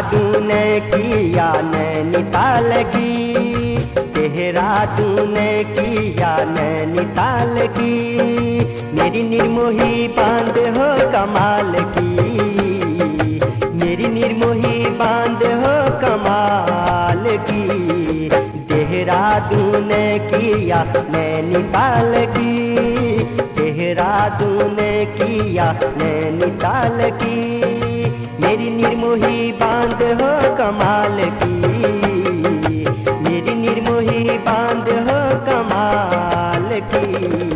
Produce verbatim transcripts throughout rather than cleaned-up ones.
देहरादून किया नैनीताल की, देहरादून किया नैनीताल की, मेरी निर्मोही बांध हो कमाल की, मेरी निर्मोही बांध हो कमाल की। देहरादून किया नैनीताल की, देहरादून किया नैनीताल की, मेरी निर्मोही बांध हो कमाल की, मेरी निर्मोही बांध हो कमाल की।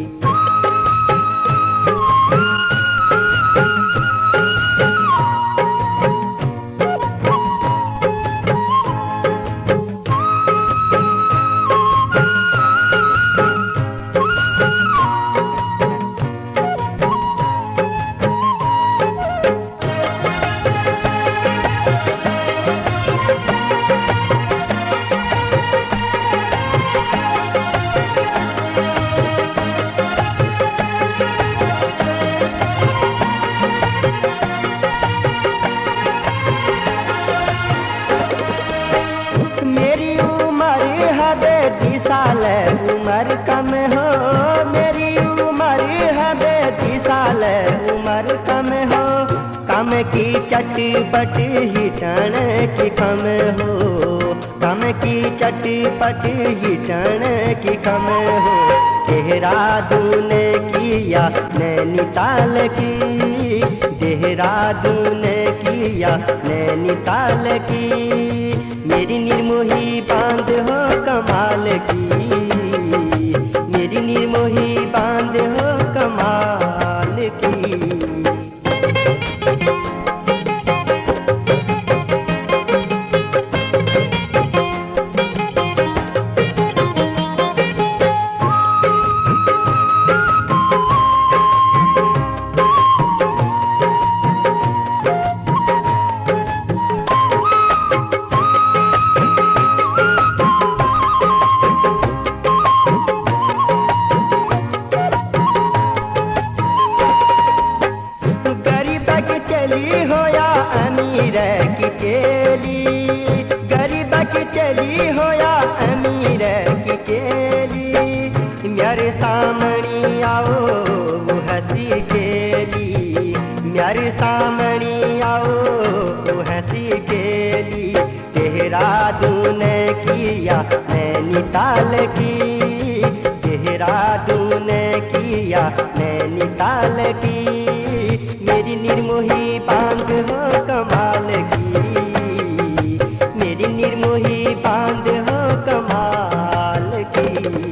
साल उम्र कम हो, मेरी उम्र है बैतीस साल उम्र कम हो, कम की चटपट ही टन की कम हो, कम की चटपट ही टन की कम हो। देहरादून किया नैनीताल की, देहरादून किया नैनीताल की, मेरी निर्मोही बांध हो कमाल की, मेरी निर्मोही बांध हो कमाल की। हो या अमीर की चेली, गरीब की चली हो या अमीर की चेली, मेरे सामने आओ वो हंसी खेली, मेरे सामने आओ वो हंसी खेली। देहरादून किया नैनीताल की, देहरादून किया नैनीताल की, मेरी निर्मोही बांध हो कमाल की, मेरी निर्मोही बांध हो कमाल की।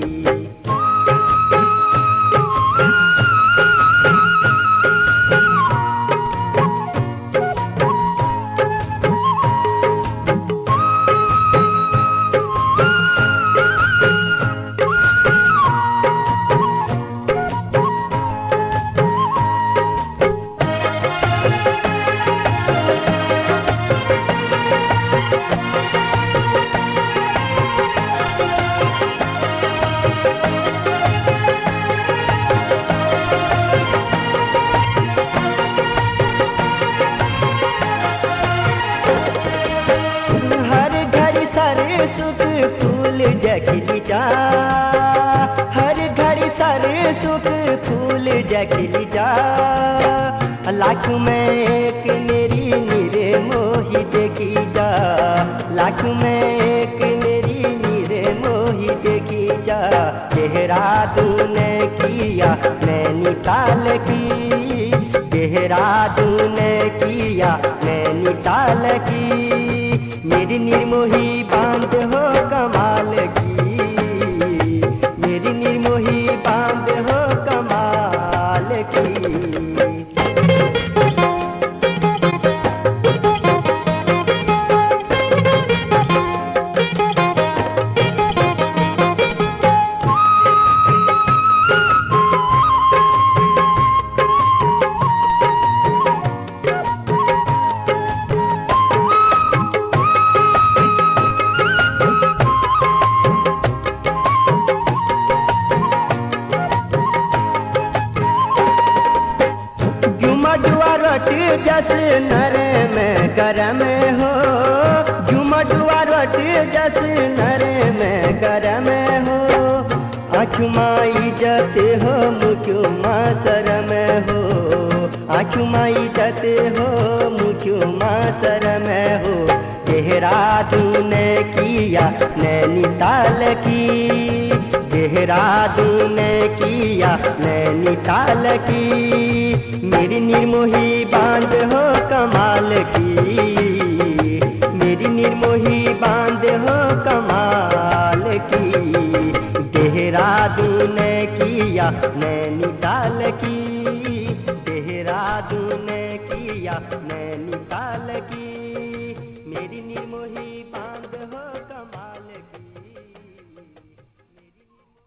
सुख फूल जखली जा, हर घड़ी सारे सुख फूल जखली जा, लाख में एक मेरी निर्मोही देखी जा, लाख में एक मेरी निर्मोही देखी जा। देहरादून किया नैनीताल की, देहरादून किया नैनीताल की, मेरी निर्मोही बांध हो कमाल की, मेरी निर्मोही बांध हो कमाल की। जस नर में गरम हो, हो झुमटुआ रोटी जस नर में गरम हो आँखुमा इज्जत हो मुखुमा शरम हो आँखुमा इज्जत हो मुखुमा शरम हो देहरादून किया नैनीताल की देहरादून किया नैनीताल की मेरी निर्मोही बांध हो कमाल की मेरी निर्मोही बांध हो कमाल की देहरादून किया नैनीताल की देहरादून किया नैनीताल की।